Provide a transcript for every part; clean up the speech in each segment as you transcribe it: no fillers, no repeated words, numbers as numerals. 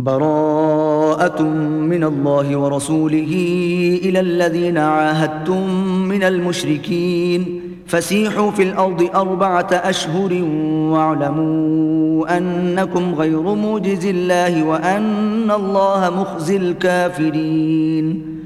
براءة من الله ورسوله إلى الذين عاهدتم من المشركين فسيحوا في الأرض 4 أشهر واعلموا أنكم غير معجز الله وأن الله مخزي الكافرين.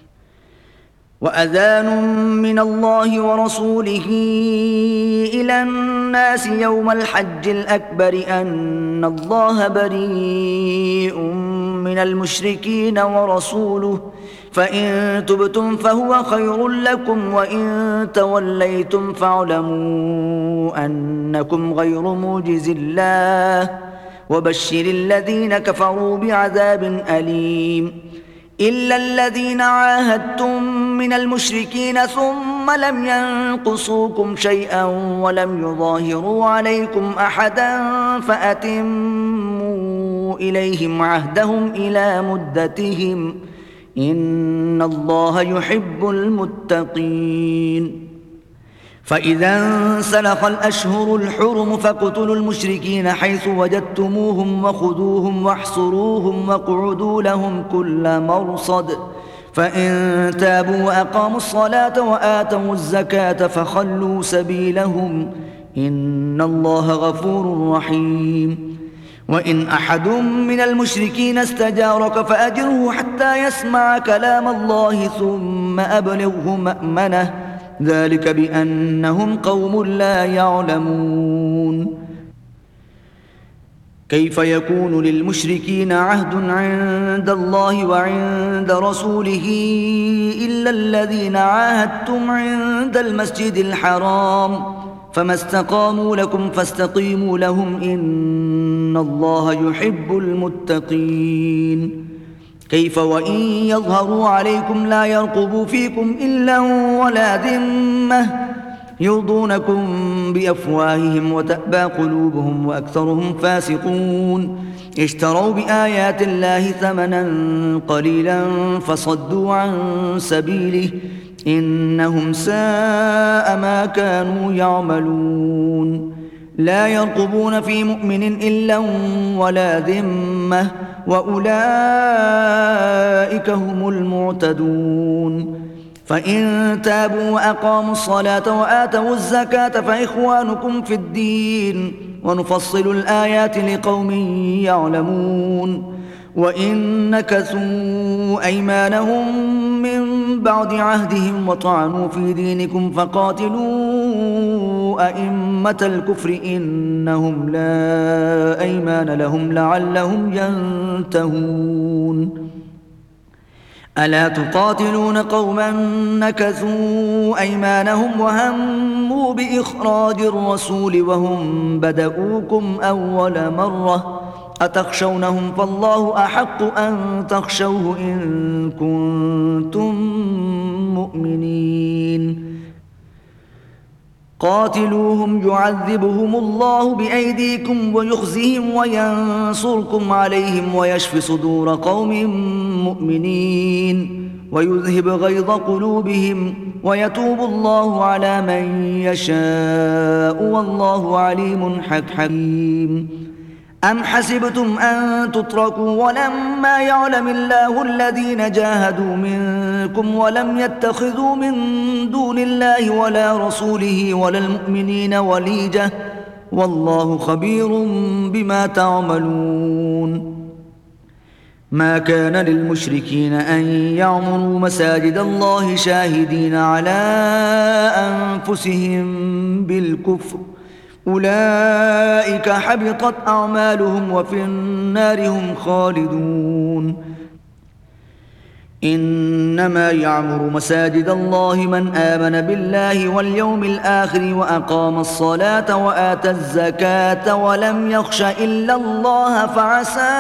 وأذان من الله ورسوله إلى الناس يوم الحج الأكبر أن الله بريء من المشركين ورسوله فإن تبتم فهو خير لكم وإن توليتم فاعلموا أنكم غير معجز الله وبشر الذين كفروا بعذاب أليم. إلا الذين عاهدتم من المشركين ثم لم ينقصوكم شيئا ولم يظاهروا عليكم أحدا فأتموا إليهم عهدهم إلى مدتهم إن الله يحب المتقين. فإذا انسلخ الأشهر الحرم فاقتلوا المشركين حيث وجدتموهم وخذوهم واحصروهم واقعدوا لهم كل مرصد فإن تابوا وأقاموا الصلاة وآتوا الزكاة فخلوا سبيلهم إن الله غفور رحيم. وإن أحد من المشركين استجارك فأجره حتى يسمع كلام الله ثم أبلغه مأمنه ذلك بأنهم قوم لا يعلمون. كيف يكون للمشركين عهد عند الله وعند رسوله إلا الذين عاهدتم عند المسجد الحرام فما استقاموا لكم فاستقيموا لهم إن الله يحب المتقين. كيف وإن يظهروا عليكم لا يرقبوا فيكم إلا ولا ذمة يرضونكم بأفواههم وتأبى قلوبهم وأكثرهم فاسقون. اشتروا بآيات الله ثمنا قليلا فصدوا عن سبيله إنهم ساء ما كانوا يعملون. لا يرقبون في مؤمن إلا ولا ذمة وأولئك هم المعتدون. فإن تابوا وأقاموا الصلاة وآتوا الزكاة فإخوانكم في الدين ونفصل الآيات لقوم يعلمون. وإن نكثوا أيمانهم من بعد عهدهم وطعنوا في دينكم فقاتلوا أئمة الكفر إنهم لا أيمان لهم لعلهم ينتهون. ألا تقاتلون قوما نكثوا أيمانهم وهموا بإخراج الرسول وهم بدؤوكم أول مرة أتخشونهم فالله أحق أن تخشوه إن كنتم مؤمنين. قاتلوهم يعذبهم الله بأيديكم ويخزهم وينصركم عليهم ويشف صدور قوم مؤمنين ويذهب غيظ قلوبهم ويتوب الله على من يشاء والله عليم حكيم. أم حسبتم أن تتركوا ولما يعلم الله الذين جاهدوا منكم ولم يتخذوا من دون الله ولا رسوله ولا المؤمنين وليجة والله خبير بما تعملون. ما كان للمشركين أن يعمروا مساجد الله شاهدين على أنفسهم بالكفر أولئك حبطت أعمالهم وفي النار هم خالدون. إنما يعمر مساجد الله من آمن بالله واليوم الآخر وأقام الصلاة وآتى الزكاة ولم يخش إلا الله فعسى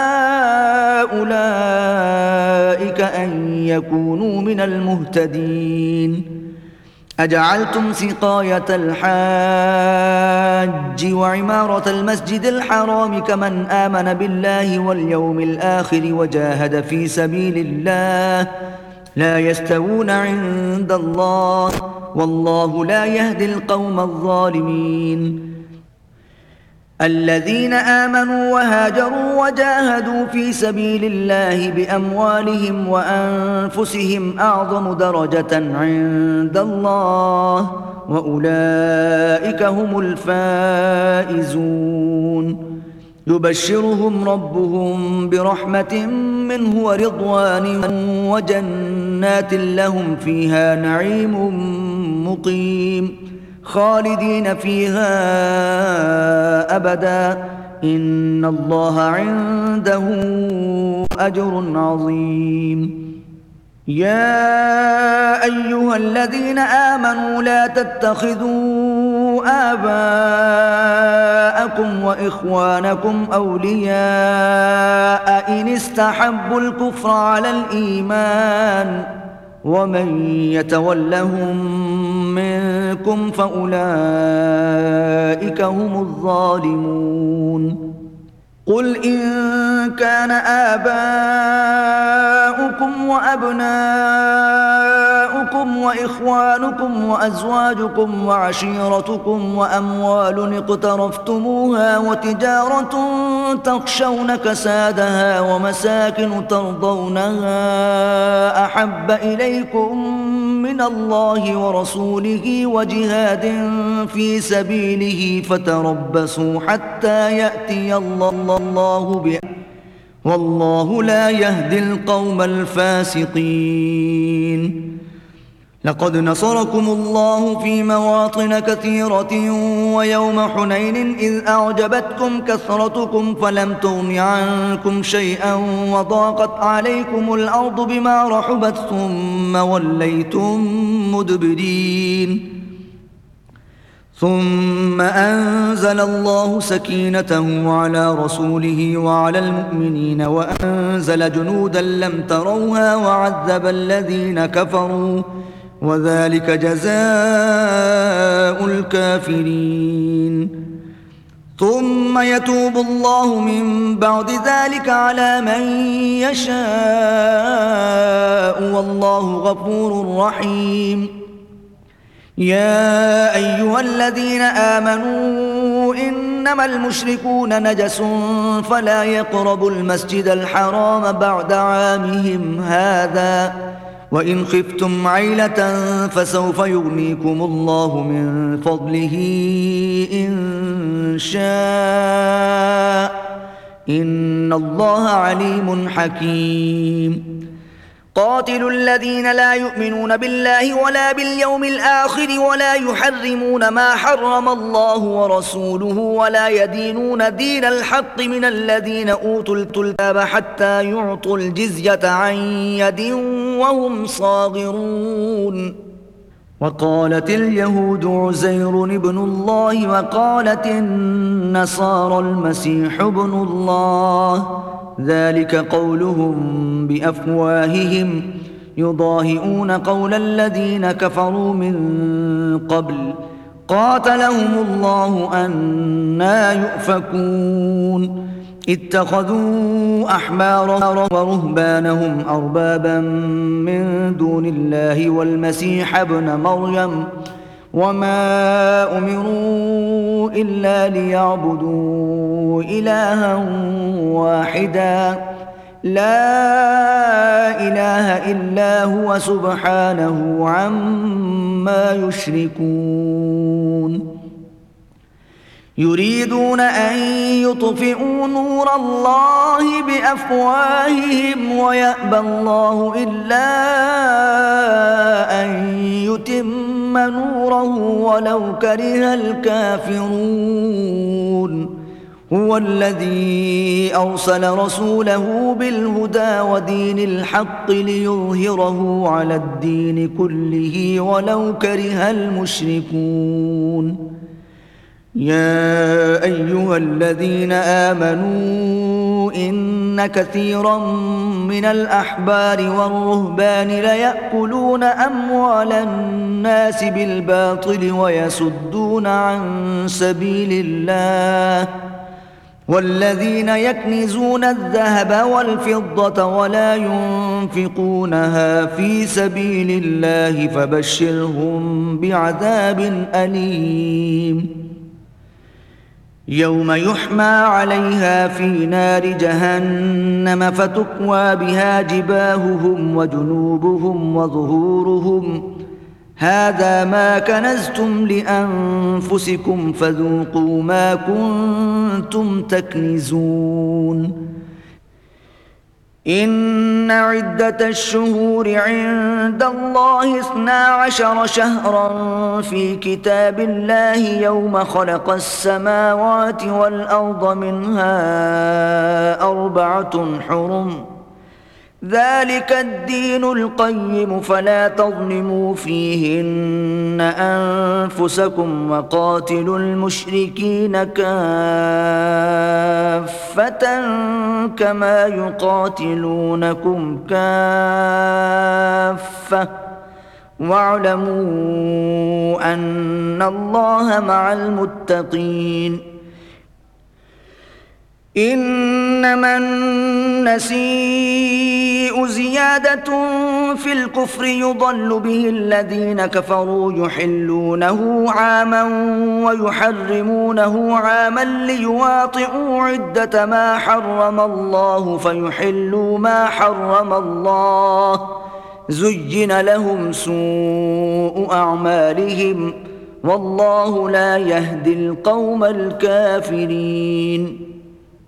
أولئك أن يكونوا من المهتدين. أجعلتم سقاية الحاج وعمارة المسجد الحرام كمن آمن بالله واليوم الآخر وجاهد في سبيل الله لا يستوون عند الله والله لا يهدي القوم الظالمين. الذين آمنوا وهاجروا وجاهدوا في سبيل الله بأموالهم وأنفسهم أعظم درجة عند الله وأولئك هم الفائزون يبشرهم ربهم برحمة منه ورضوان وجنات لهم فيها نعيم مقيم خالدين فيها أبدا إن الله عنده أجر عظيم يا أيها الذين آمنوا لا تتخذوا آباءكم وإخوانكم أولياء إن استحبوا الكفر على الإيمان ومن يتولهم منكم فأولئك هم الظالمون قل إن كان آباؤكم وأبناؤكم وإخوانكم وأزواجكم وعشيرتكم وأموال اقترفتموها وتجارة تخشون كسادها ومساكن ترضونها أحب إليكم من الله ورسوله وجهاد في سبيله فتربصوا حتى يأتي الله بأمره والله لا يهدي القوم الفاسقين لقد نصركم الله في مواطن كثيرة ويوم حنين إذ أعجبتكم كثرتكم فلم تغن عنكم شيئا وضاقت عليكم الأرض بما رحبت ثم وليتم مدبرين ثم أنزل الله سكينته على رسوله وعلى المؤمنين وأنزل جنودا لم تروها وعذب الذين كفروا وذلك جزاء الكافرين ثم يتوب الله من بعد ذلك على من يشاء والله غفور رحيم يا أيها الذين آمنوا إنما المشركون نجس فلا يقربوا المسجد الحرام بعد عامهم هذا وإن خفتم عيلة فسوف يغنيكم الله من فضله إن شاء إن الله عليم حكيم قاتلوا الذين لا يؤمنون بالله ولا باليوم الآخر ولا يحرمون ما حرم الله ورسوله ولا يدينون دين الحق من الذين أوتوا الكتاب حتى يعطوا الجزية عن يد وهم صاغرون وقالت اليهود عزير ابن الله وقالت النصارى المسيح ابن الله ذلك قولهم بأفواههم يضاهئون قول الذين كفروا من قبل قاتلهم الله أنى يؤفكون اتخذوا أحبارهم ورهبانهم أربابا من دون الله والمسيح ابن مريم وما أمروا إلا ليعبدوا إلها واحدا لا إله إلا هو سبحانه عما يشركون يريدون أن يطفئوا نور الله بأفواههم ويأبى الله إلا أن يتم نوره ولو كره الكافرون هو الذي أرسل رسوله بالهدى ودين الحق ليظهره على الدين كله ولو كره المشركون يا أيها الذين آمنوا إن كثيرا من الأحبار والرهبان ليأكلون أموال الناس بالباطل ويصدون عن سبيل الله والذين يكنزون الذهب والفضة ولا ينفقونها في سبيل الله فبشرهم بعذاب أليم. يا أيها الذين آمنوا إن كثيرا من الأحبار والرهبان ليأكلون أموال الناس بالباطل ويصدون عن سبيل الله والذين يكنزون الذهب والفضة ولا ينفقونها في سبيل الله فبشرهم بعذاب أليم. يوم يحمى عليها في نار جهنم فتكوى بها جباههم وجنوبهم وظهورهم هذا ما كنزتم لأنفسكم فذوقوا ما كنتم تكنزون إن عدة الشهور عند الله 12 شهرا في كتاب الله يوم خلق السماوات والأرض منها 4 حرم ذلك الدين القيم فلا تظلموا فيهن أنفسكم وقاتلوا المشركين كافة كما يقاتلونكم كافة واعلموا أن الله مع المتقين إنما النسيء زيادة في الكفر يضل به الذين كفروا يحلونه عاما ويحرمونه عاما ليواطئوا عدة ما حرم الله فيحلوا ما حرم الله زين لهم سوء أعمالهم والله لا يهدي القوم الكافرين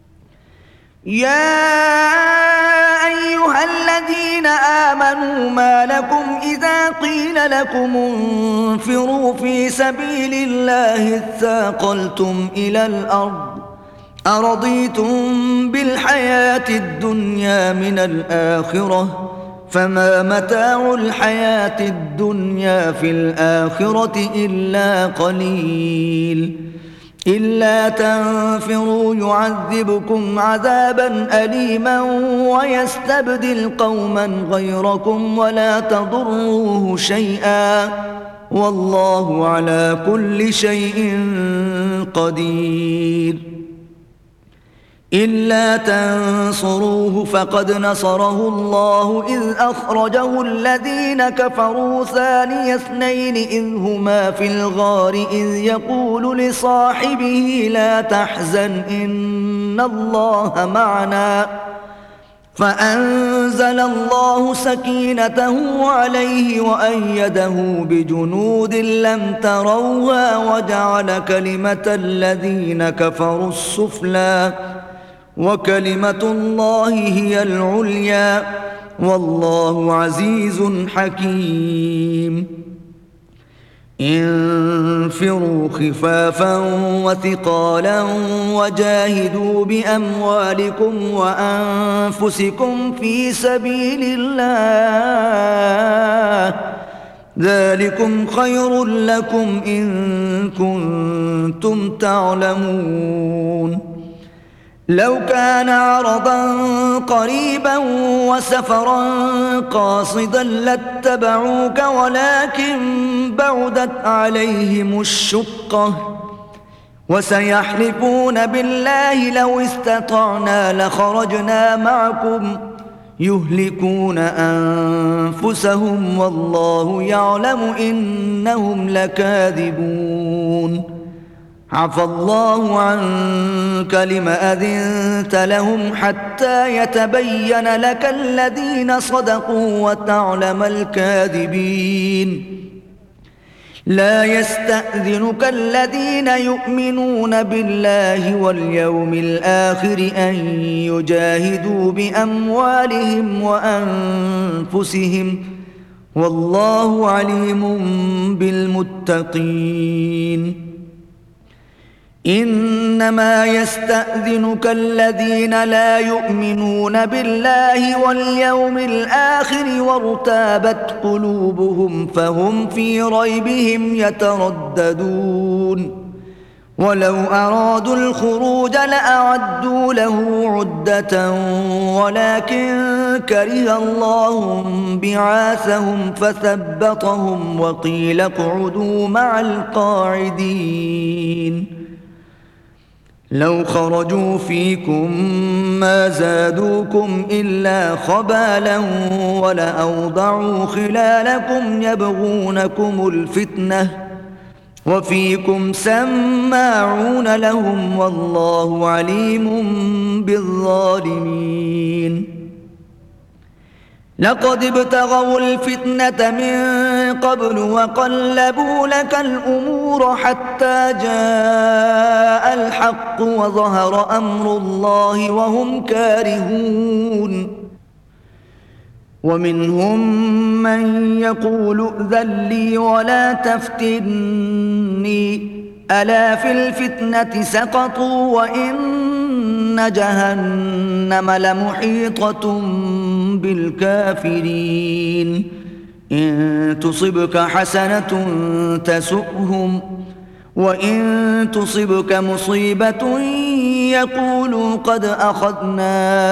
يا أيها الذين آمنوا ما لكم إذا قيل لكم انفروا في سبيل الله اثاقلتم إلى الأرض أرضيتم بالحياة الدنيا من الآخرة فما متاع الحياة الدنيا في الآخرة إلا قليل إلا تنفروا يعذبكم عذابا أليما ويستبدل قوما غيركم ولا تضروه شيئا والله على كل شيء قدير إلا تنصروه فقد نصره الله إذ أخرجه الذين كفروا ثاني اثنين إذ هما في الغار إذ يقول لصاحبه لا تحزن إن الله معنا فأنزل الله سكينته عليه وأيده بجنود لم تروها وجعل كلمة الذين كفروا السفلى وكلمة الله هي العليا والله عزيز حكيم انفروا خفافا وثقالا وجاهدوا بأموالكم وأنفسكم في سبيل الله ذلكم خير لكم إن كنتم تعلمون لو كان عرضا قريبا وسفرا قاصدا لاتبعوك ولكن بعدت عليهم الشقة وسيحلفون بالله لو استطعنا لخرجنا معكم يهلكون أنفسهم والله يعلم إنهم لكاذبون عفى الله عنك لم أذنت لهم حتى يتبين لك الذين صدقوا وتعلم الكاذبين لا يستأذنك الذين يؤمنون بالله واليوم الآخر أن يجاهدوا بأموالهم وأنفسهم والله عليم بالمتقين إنما يستأذنك الذين لا يؤمنون بالله واليوم الآخر وارتابت قلوبهم فهم في ريبهم يترددون ولو أرادوا الخروج لأعدوا له عدة ولكن كره الله بعاثهم فثبطهم وقيل اقعدوا مع القاعدين لو خرجوا فيكم ما زادوكم إلا خبالا ولأوضعوا خلالكم يبغونكم الفتنة وفيكم سماعون لهم والله عليم بالظالمين. لقد ابتغوا الفتنة من قبل وقلبوا لك الأمور حتى جاء الحق وظهر أمر الله وهم كارهون. ومنهم من يقول ائذن لي ولا تفتني ألا في الفتنة سقطوا وإن جهنم لمحيطة بالكافرين. إن تصبك حسنة تسؤهم وإن تصبك مصيبة يقولوا قد أخذنا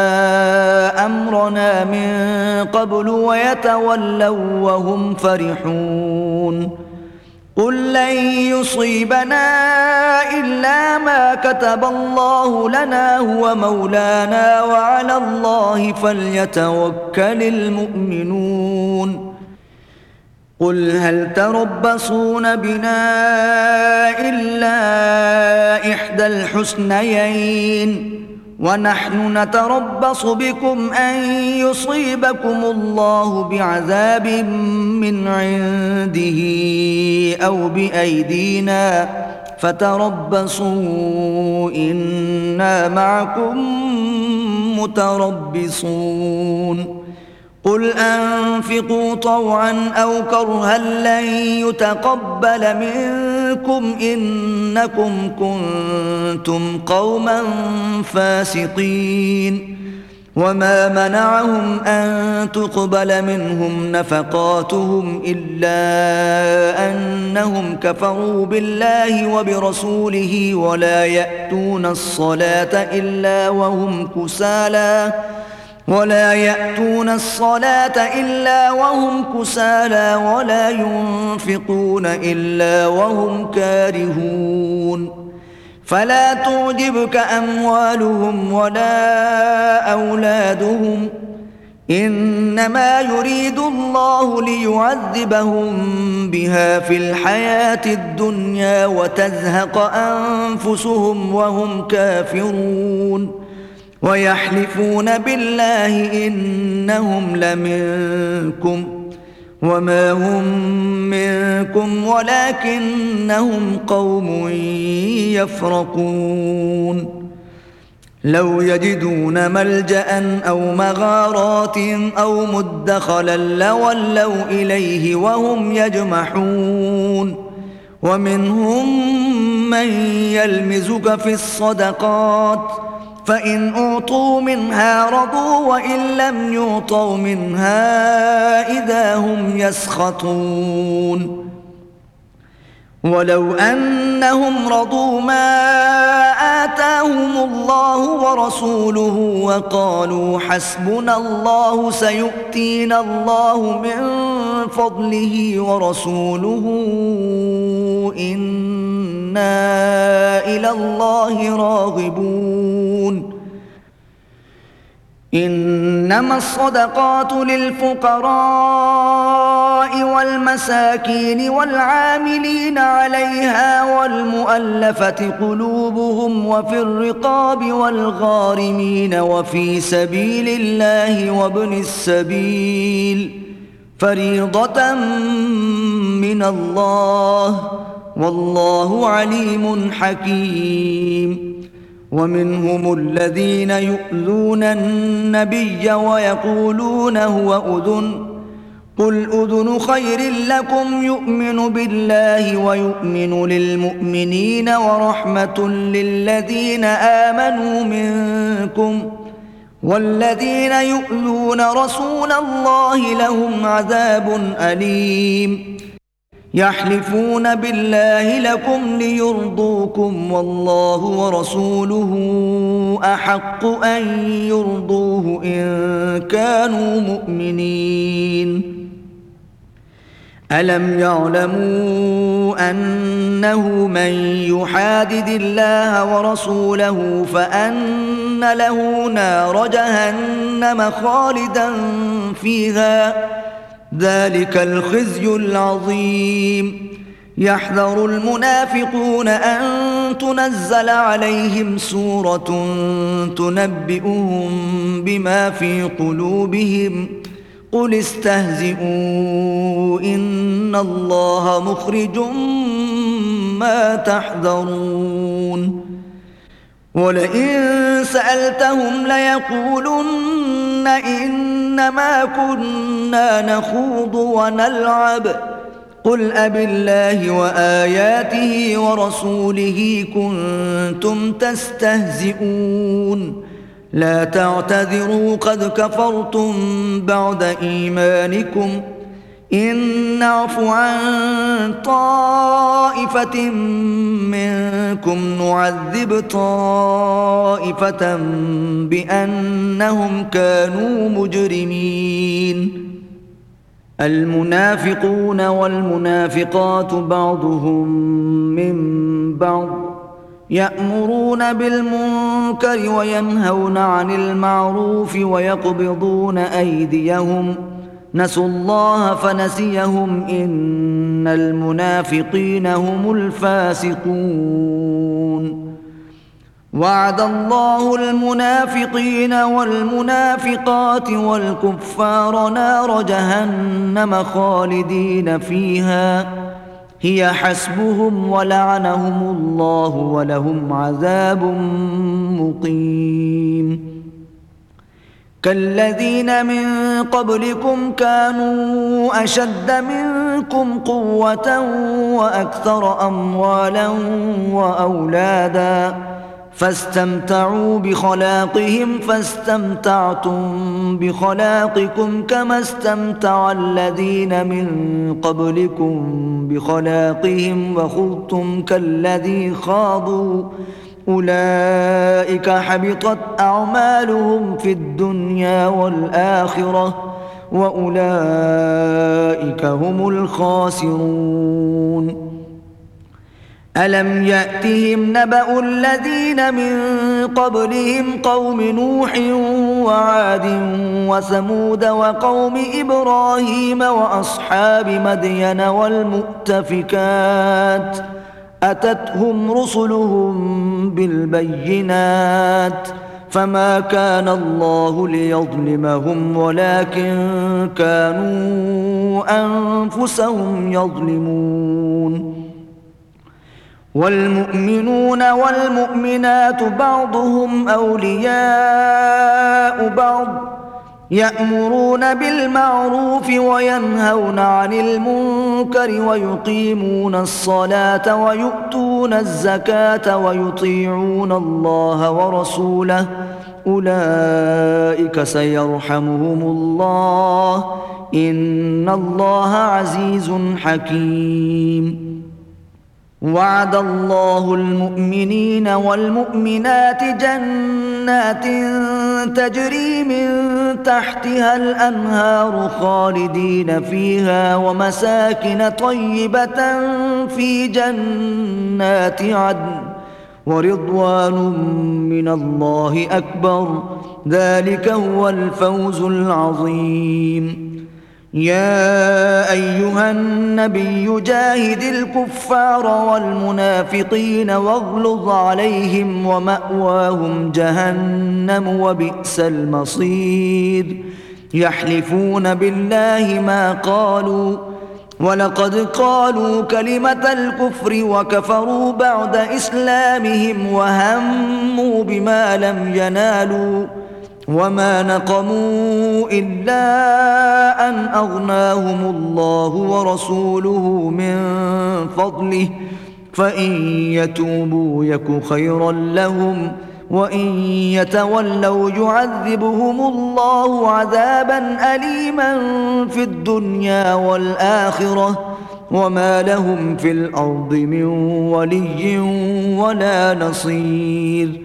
أمرنا من قبل ويتولوا وهم فرحون. قل لن يصيبنا إلا ما كتب الله لنا هو مولانا وعلى الله فليتوكل المؤمنون. قل هل تربصون بنا إلا إحدى الحسنيين ونحن نتربص بكم أن يصيبكم الله بعذاب من عنده أو بأيدينا فتربصوا إنا معكم متربصون. قل أنفقوا طوعا أو كرها لن يتقبل منكم إنكم كنتم قوما فاسقين. وما منعهم أن تقبل منهم نفقاتهم إلا أنهم كفروا بالله وبرسوله ولا يأتون الصلاة إلا وهم كسالى ولا ينفقون إلا وهم كارهون. فلا تعجبك أموالهم ولا أولادهم إنما يريد الله ليعذبهم بها في الحياة الدنيا وتزهق أنفسهم وهم كافرون. ويحلفون بالله إنهم لمنكم وما هم منكم ولكنهم قوم يفرقون. لو يجدون ملجأ أو مغارات أو مدخلا لولوا إليه وهم يجمحون. ومنهم من يلمزك في الصدقات فإن أعطوا منها رضوا وإن لم يعطوا منها إذا هم يسخطون. ولو أنهم رضوا ما آتاهم الله ورسوله وقالوا حسبنا الله سيؤتينا الله من فضله ورسوله إنا إلى الله راغبون. إنما الصدقات للفقراء والمساكين والعاملين عليها والمؤلفة قلوبهم وفي الرقاب والغارمين وفي سبيل الله وابن السبيل فريضة من الله والله عليم حكيم. ومنهم الذين يؤذون النبي ويقولون هو أذن قل أذن خير لكم يؤمن بالله ويؤمن للمؤمنين ورحمة للذين آمنوا منكم والذين يؤذون رسول الله لهم عذاب أليم. يحلفون بالله لكم ليرضوكم والله ورسوله أحق أن يرضوه إن كانوا مؤمنين. ألم يعلموا أنه من يحادد الله ورسوله فأن له نار جهنم خالدا فيها ذلك الخزي العظيم. يحذر المنافقون أن تنزل عليهم سورة تنبئهم بما في قلوبهم قل استهزئوا إن الله مخرج ما تحذرون ولئن سألتهم ليقولن إنما كنا نخوض ونلعب قل أبالله وآياته ورسوله كنتم تستهزئون لا تعتذروا قد كفرتم بعد إيمانكم إن نعف عن طائفة منكم نعذب طائفة بأنهم كانوا مجرمين المنافقون والمنافقات بعضهم من بعض يأمرون بالمنكر وينهون عن المعروف ويقبضون أيديهم نسوا الله فنسيهم إن المنافقين هم الفاسقون وعد الله المنافقين والمنافقات والكفار نار جهنم خالدين فيها هي حسبهم ولعنهم الله ولهم عذاب مقيم كالذين من قبلكم كانوا أشد منكم قوة وأكثر أموالا وأولادا فاستمتعوا بخلاقهم فاستمتعتم بخلاقكم كما استمتع الذين من قبلكم بخلاقهم وخضتم كالذي خاضوا أولئك حبطت أعمالهم في الدنيا والآخرة وأولئك هم الخاسرون ألم يأتهم نبأ الذين من قبلهم قوم نوح وعاد وثمود وقوم إبراهيم وأصحاب مدين والمؤتفكات أتتهم رسلهم بالبينات فما كان الله ليظلمهم ولكن كانوا أنفسهم يظلمون والمؤمنون والمؤمنات بعضهم أولياء بعض يأمرون بالمعروف وينهون عن المنكر ويقيمون الصلاة ويؤتون الزكاة ويطيعون الله ورسوله أولئك سيرحمهم الله إن الله عزيز حكيم وعد الله المؤمنين والمؤمنات جنات تجري من تحتها الأنهار خالدين فيها ومساكن طيبة في جنات عدن ورضوان من الله أكبر ذلك هو الفوز العظيم يا أيها النبي جاهد الكفار والمنافقين واغلظ عليهم ومأواهم جهنم وبئس المصير يحلفون بالله ما قالوا ولقد قالوا كلمة الكفر وكفروا بعد إسلامهم وهموا بما لم ينالوا وما نقموا إلا أن أغناهم الله ورسوله من فضله فإن يتوبوا يك خيرا لهم وإن يتولوا يعذبهم الله عذابا أليما في الدنيا والآخرة وما لهم في الأرض من ولي ولا نصير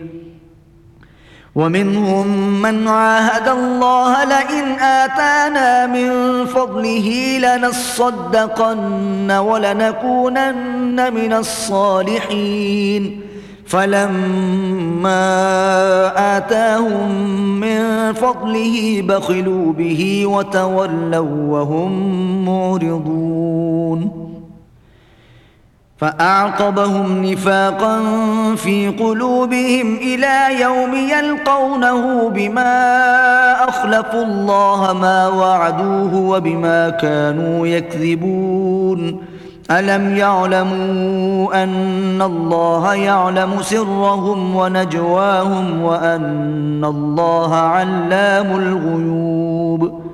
ومنهم من عاهد الله لئن آتانا من فضله لنصدقن ولنكونن من الصالحين فلما آتاهم من فضله بخلوا به وتولوا وهم معرضون فأعقبهم نفاقا في قلوبهم إلى يوم يلقونه بما أخلفوا الله ما وعدوه وبما كانوا يكذبون ألم يعلموا أن الله يعلم سرهم ونجواهم وأن الله علام الغيوب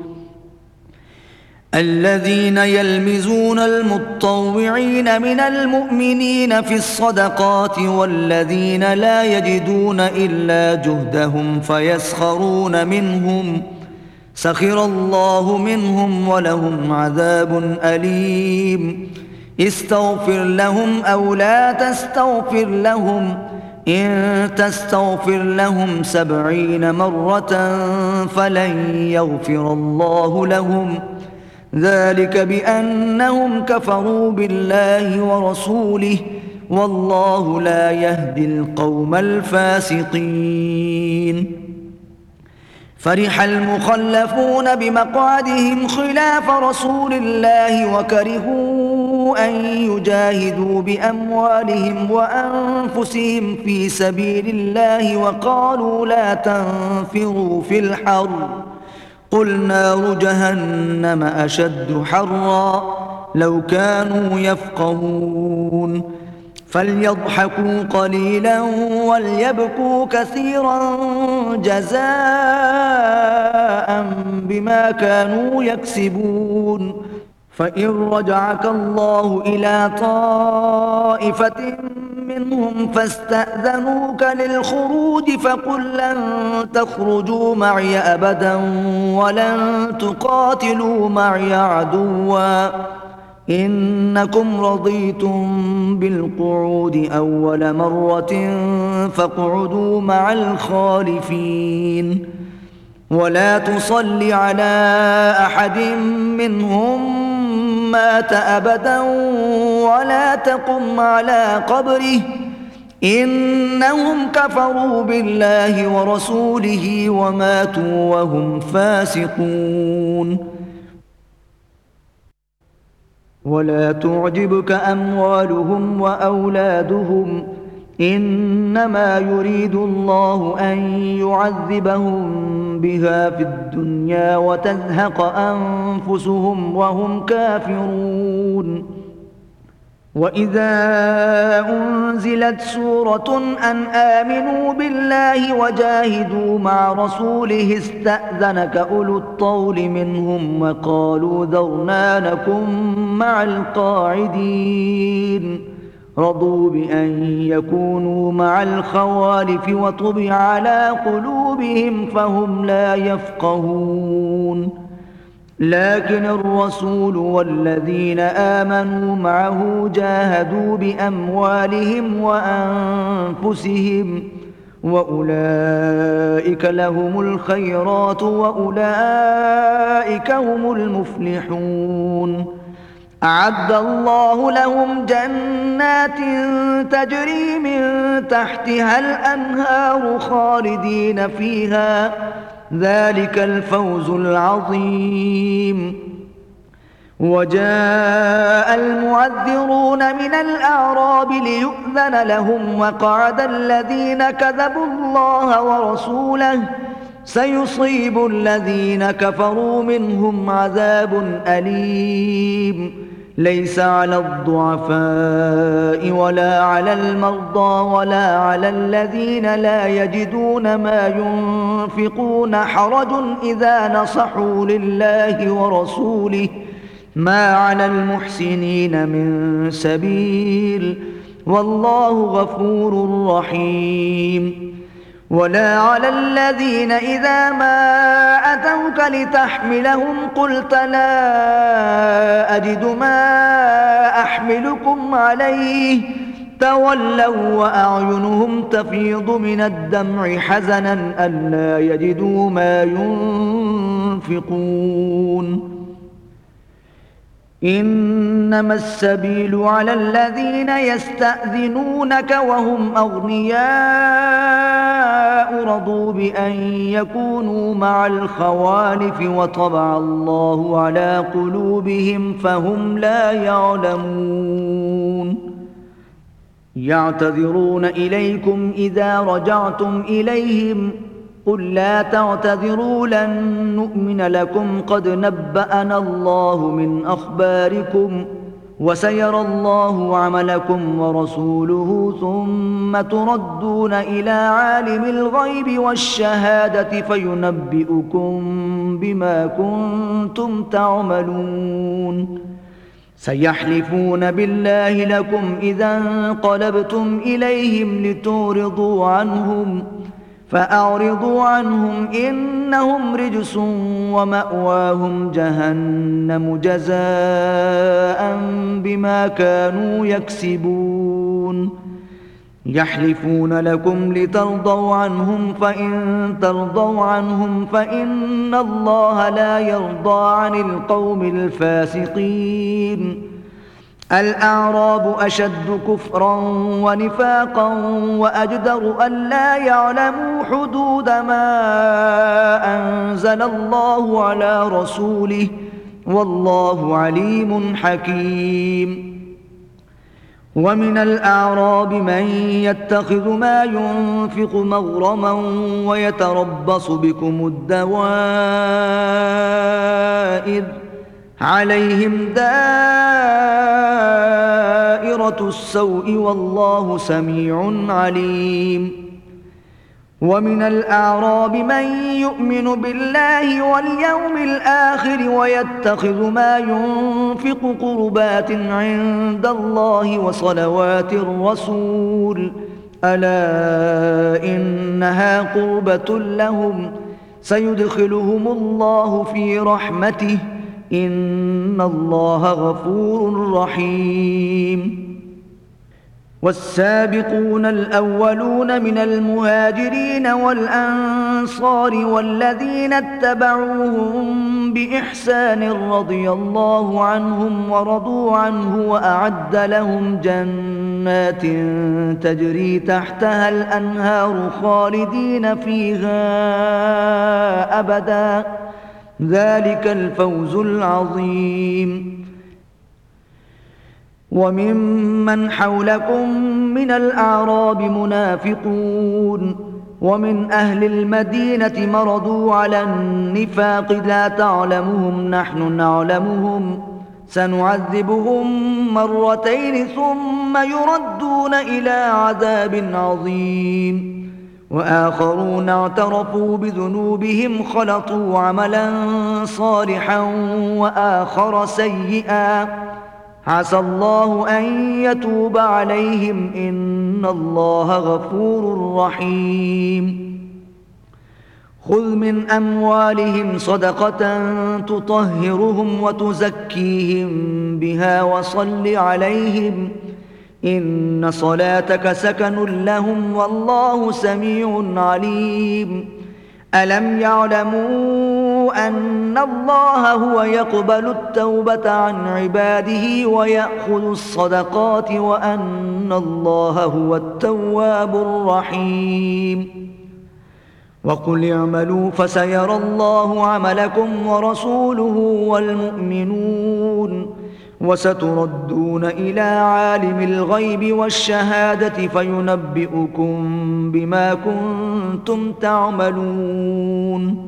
الذين يلمزون المطوعين من المؤمنين في الصدقات والذين لا يجدون إلا جهدهم فيسخرون منهم سخر الله منهم ولهم عذاب أليم استغفر لهم أو لا تستغفر لهم إن تستغفر لهم 70 مرة فلن يغفر الله لهم ذلك بأنهم كفروا بالله ورسوله والله لا يهدي القوم الفاسقين فرح المخلفون بمقعدهم خلاف رسول الله وكرهوا أن يجاهدوا بأموالهم وأنفسهم في سبيل الله وقالوا لا تنفروا في الحر قل نار جهنم أشد حرا لو كانوا يفقهون فليضحكوا قليلا وليبكوا كثيرا جزاء بما كانوا يكسبون فإن رجعك الله إلى طائفة منهم فاستأذنوك للخروج فقل لن تخرجوا معي أبدا ولن تقاتلوا معي عدوا إنكم رضيتم بالقعود أول مرة فاقعدوا مع الخالفين ولا تصل على أحد منهم مات أبدا ولا تقم على قبره إنهم كفروا بالله ورسوله وماتوا وهم فاسقون ولا تعجبك أموالهم وأولادهم إنما يريد الله أن يعذبهم بها في الدنيا وتزهق أنفسهم وهم كافرون وإذا أنزلت سورة أن آمنوا بالله وجاهدوا مع رسوله استأذنك أولو الطول منهم وقالوا ذرنا نكن مع القاعدين رضوا بأن يكونوا مع الخوالف وطبع على قلوبهم فهم لا يفقهون لكن الرسول والذين آمنوا معه جاهدوا بأموالهم وأنفسهم وأولئك لهم الخيرات وأولئك هم المفلحون أعد الله لهم جنات تجري من تحتها الأنهار خالدين فيها ذلك الفوز العظيم وجاء المعذرون من الأعراب ليؤذن لهم وقعد الذين كذبوا الله ورسوله سيصيب الذين كفروا منهم عذاب أليم ليس على الضعفاء ولا على المرضى ولا على الذين لا يجدون ما ينفقون حرج إذا نصحوا لله ورسوله ما على المحسنين من سبيل والله غفور رحيم ولا على الذين إذا ما أتوك لتحملهم قلت لا أجد ما أحملكم عليه تولوا وأعينهم تفيض من الدمع حزنا ألا يجدوا ما ينفقون إنما السبيل على الذين يستأذنونك وهم أغنياء رضوا بأن يكونوا مع الخوالف وطبع الله على قلوبهم فهم لا يعلمون يعتذرون إليكم إذا رجعتم إليهم قل لا تعتذروا لن نؤمن لكم قد نبأنا الله من أخباركم وسيرى الله عملكم ورسوله ثم تردون إلى عالم الغيب والشهادة فينبئكم بما كنتم تعملون سيحلفون بالله لكم إذا انقلبتم إليهم لتعرضوا عنهم فأعرضوا عنهم إنهم رجس ومأواهم جهنم جزاء بما كانوا يكسبون يحلفون لكم لترضوا عنهم فإن ترضوا عنهم فإن الله لا يرضى عن القوم الفاسقين الأعراب أشد كفرا ونفاقا وأجدر ألا يعلموا حدود ما أنزل الله على رسوله والله عليم حكيم ومن الأعراب من يتخذ ما ينفق مغرما ويتربص بكم الدوائر عليهم دائرة السوء والله سميع عليم ومن الأعراب من يؤمن بالله واليوم الآخر ويتخذ ما ينفق قربات عند الله وصلوات الرسول ألا إنها قربة لهم سيدخلهم الله في رحمته إن الله غفور رحيم والسابقون الأولون من المهاجرين والأنصار والذين اتبعوهم بإحسان رضي الله عنهم ورضوا عنه وأعد لهم جنات تجري تحتها الأنهار خالدين فيها أبدا ذلك الفوز العظيم وممن حولكم من الأعراب منافقون ومن أهل المدينة مرضوا على النفاق لا تعلمهم نحن نعلمهم سنعذبهم مرتين ثم يردون إلى عذاب عظيم وآخرون اعترفوا بذنوبهم خلطوا عملا صالحا وآخر سيئا عسى الله أن يتوب عليهم إن الله غفور رحيم خذ من أموالهم صدقة تطهرهم وتزكيهم بها وصل عليهم إن صلاتك سكن لهم والله سميع عليم ألم يعلموا أن الله هو يقبل التوبة عن عباده ويأخذ الصدقات وأن الله هو التواب الرحيم وقل اعملوا فسيرى الله عملكم ورسوله والمؤمنون وستردون إلى عالم الغيب والشهادة فينبئكم بما كنتم تعملون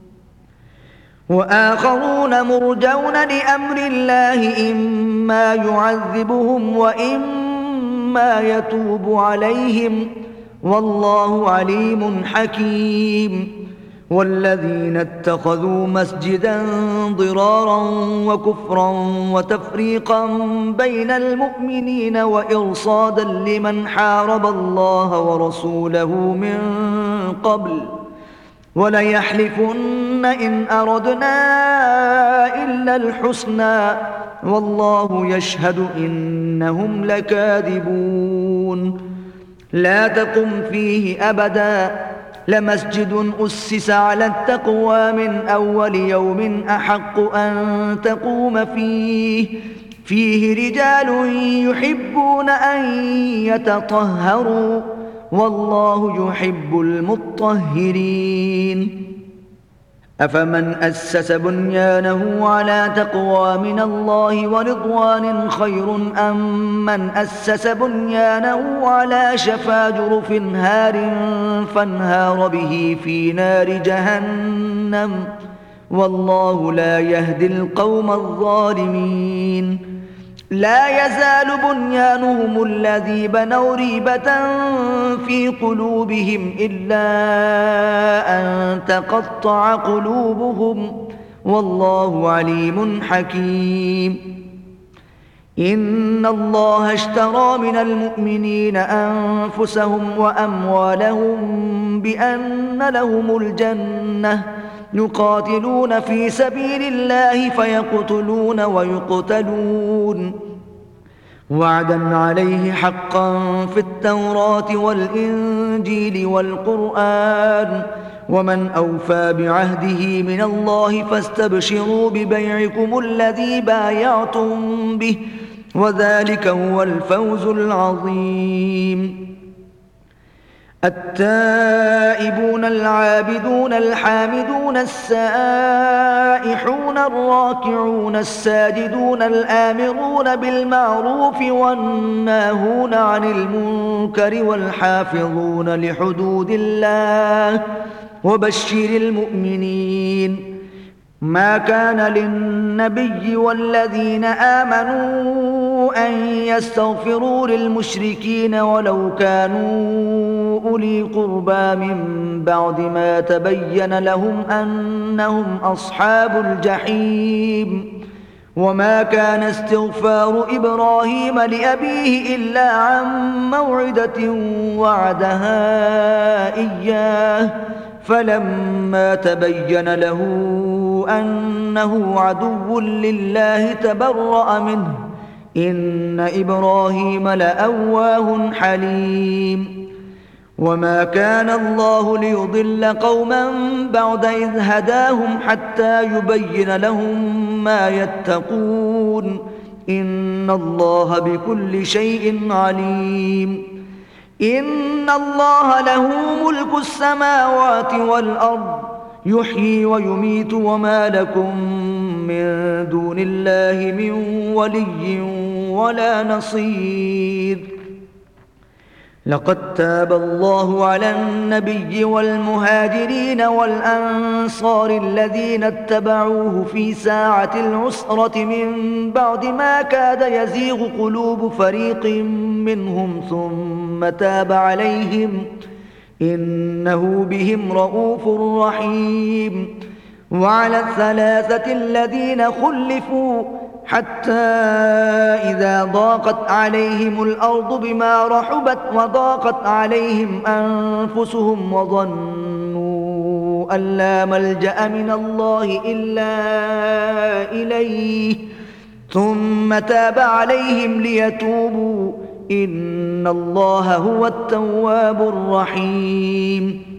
وآخرون مرجون لأمر الله إما يعذبهم وإما يتوب عليهم والله عليم حكيم والذين اتخذوا مسجدا ضرارا وكفرا وتفريقا بين المؤمنين وإرصادا لمن حارب الله ورسوله من قبل وليحلفن إن أردنا إلا الحسنى والله يشهد إنهم لكاذبون لا تقم فيه أبدا لمسجد أسس على التقوى من أول يوم أحق أن تقوم فيه رجال يحبون أن يتطهروا والله يحب المطهرين أفمن أسس بنيانه على تقوى من الله ورضوان خير أم من أسس بنيانه على شفا جرف هار فانهار به في نار جهنم والله لا يهدي القوم الظالمين لا يزال بنيانهم الذي بنوا ريبة في قلوبهم إلا أن تقطع قلوبهم والله عليم حكيم إن الله اشترى من المؤمنين أنفسهم وأموالهم بأن لهم الجنة يقاتلون في سبيل الله فيقتلون ويقتلون وعدا عليه حقا في التوراة والإنجيل والقرآن ومن أوفى بعهده من الله فاستبشروا ببيعكم الذي بايعتم به وذلك هو الفوز العظيم التائبون العابدون الحامدون السائحون الراكعون الساجدون الآمرون بالمعروف والناهون عن المنكر والحافظون لحدود الله وبشر المؤمنين ما كان للنبي والذين آمنوا أن يستغفروا للمشركين ولو كانوا أولي قربى من بعد ما تبين لهم أنهم أصحاب الجحيم وما كان استغفار إبراهيم لأبيه إلا عن موعدة وعدها إياه فلما تبين له أنه عدو لله تبرأ منه إن إبراهيم لأواه حليم وما كان الله ليضل قوما بعد إذ هداهم حتى يبين لهم ما يتقون إن الله بكل شيء عليم إن الله له ملك السماوات والأرض يحيي ويميت وما لكم من دون الله من ولي ولا نصير لقد تاب الله على النبي والمهاجرين والأنصار الذين اتبعوه في ساعة العسرة من بعد ما كاد يزيغ قلوب فريق منهم ثم تاب عليهم إنه بهم رؤوف رحيم وعلى الثلاثة الذين خلفوا حتى إذا ضاقت عليهم الأرض بما رحبت وضاقت عليهم أنفسهم وظنوا أن لا ملجأ من الله إلا إليه ثم تاب عليهم ليتوبوا إن الله هو التواب الرحيم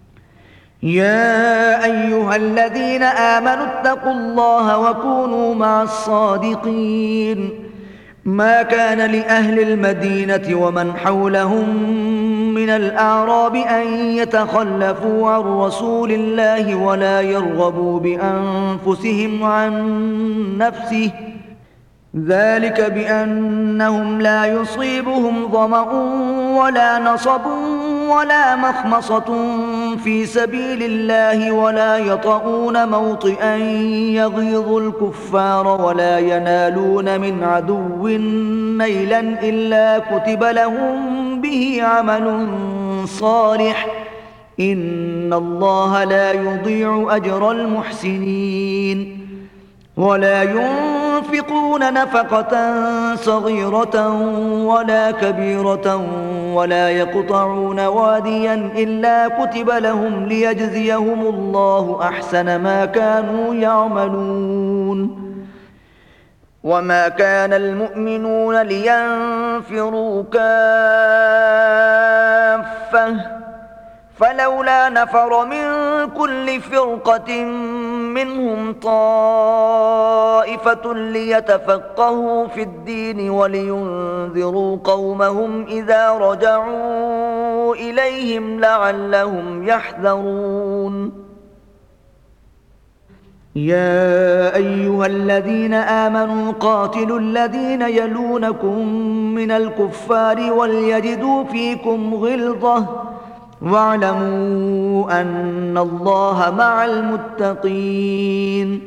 يا أيها الذين آمنوا اتقوا الله وكونوا مع الصادقين ما كان لأهل المدينة ومن حولهم من الأعراب أن يتخلفوا عن رسول الله ولا يرغبوا بأنفسهم عن نفسه ذلك بأنهم لا يصيبهم ظمأ ولا نصب ولا مخمصة في سبيل الله ولا يطؤون موطئا يغيظ الكفار ولا ينالون من عدو نيلا إلا كتب لهم به عمل صالح إن الله لا يضيع أجر المحسنين ولا ينفقون نفقة صغيرة ولا كبيرة ولا يقطعون واديا إلا كتب لهم ليجزيهم الله أحسن ما كانوا يعملون وما كان المؤمنون لينفروا كافة فلولا نفر من كل فرقة منهم طائفة ليتفقهوا في الدين ولينذروا قومهم إذا رجعوا إليهم لعلهم يحذرون يا أيها الذين آمنوا قاتلوا الذين يلونكم من الكفار وليجدوا فيكم غلظة واعلموا أن الله مع المتقين.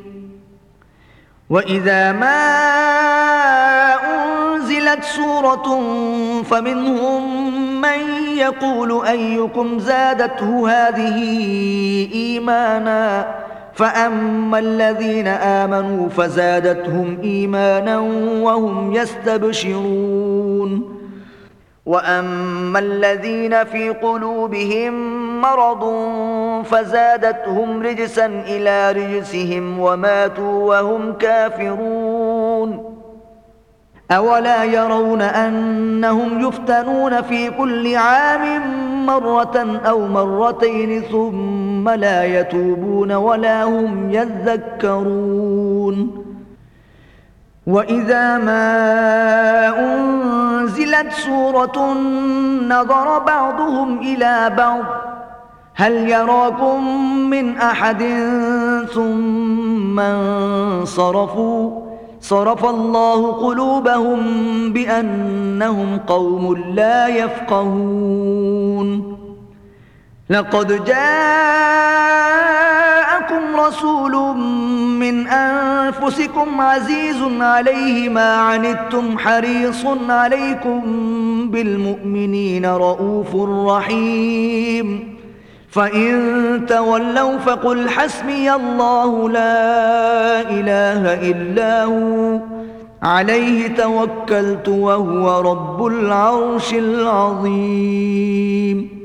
وإذا ما أنزلت سورة فمنهم من يقول أيكم زادته هذه إيمانا فأما الذين آمنوا فزادتهم إيمانا وهم يستبشرون وأما الذين في قلوبهم مرض فزادتهم رجسا إلى رجسهم وماتوا وهم كافرون. أولا يرون أنهم يفتنون في كل عام مرة أو مرتين ثم لا يتوبون ولا هم يذكرون. وإذا ما أنزلت سورة نظر بعضهم إلى بعض هل يراكم من أحد ثم انصرفوا صرف الله قلوبهم بأنهم قوم لا يفقهون. لقد جاءكم رسول من أنفسكم عزيز عليه ما عنتم حريص عليكم بالمؤمنين رؤوف رحيم. فإن تولوا فقل حسبي الله لا إله إلا هو عليه توكلت وهو رب العرش العظيم.